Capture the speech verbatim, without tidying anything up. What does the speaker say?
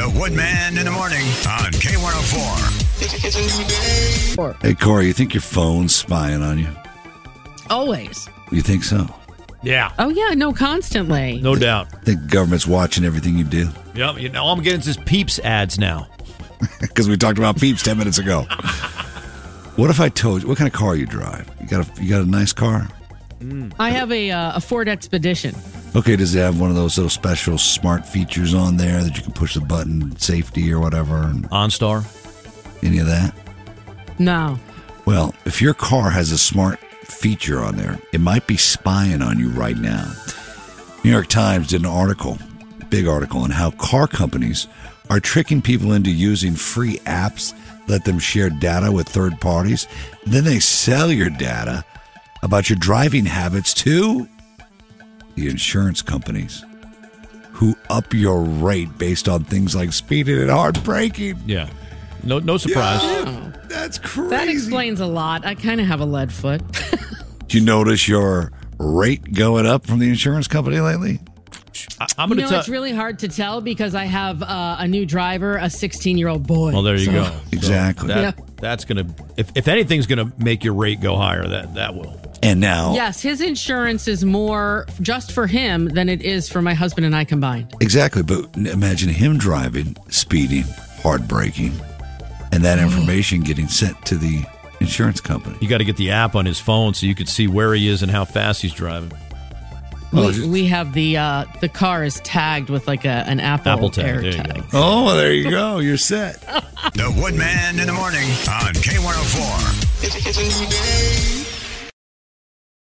The Woodman in the morning on K one oh four. It's, it's a new day. Hey, Corey, you think your phone's spying on you? Always. You think so? Yeah. Oh, yeah. No, constantly. No doubt. I think the government's watching everything you do? Yep. You know, all I'm getting is Peeps ads now. Because we talked about Peeps ten minutes ago. What if I told you, what kind of car you drive? You got a, you got a nice car? Mm. I have a, uh, a Ford Expedition. Okay, does it have one of those little special smart features on there that you can push the button, safety or whatever? And OnStar? Any of that? No. Well, if your car has a smart feature on there, it might be spying on you right now. New York Times did an article, big article, on how car companies are tricking people into using free apps, let them share data with third parties. Then they sell your data about your driving habits to the insurance companies, who up your rate based on things like speeding and hard braking. Yeah. No no surprise. Oh. That's crazy. That explains a lot. I kind of have a lead foot. Did you notice your rate going up from the insurance company lately? I, I'm you going to know, tell. it's really hard to tell because I have uh, a new driver, a sixteen-year-old boy. Well, there you so. go. Exactly. So that, Yeah. That's going to, if, if anything's going to make your rate go higher, that, that will. And now, Yes, his insurance is more just for him than it is for my husband and I combined. exactly. But imagine him driving, speeding, hard braking, and that information getting sent to the insurance company. You got to get the app on his phone so you could see where he is and how fast he's driving. Oh, we, just- we have the uh, the car is tagged with like a an Apple, Apple tag, Air there you tag. go. Oh, well, there you go. You're set. The Woodman in the morning on K one oh four. It's, it's a new day.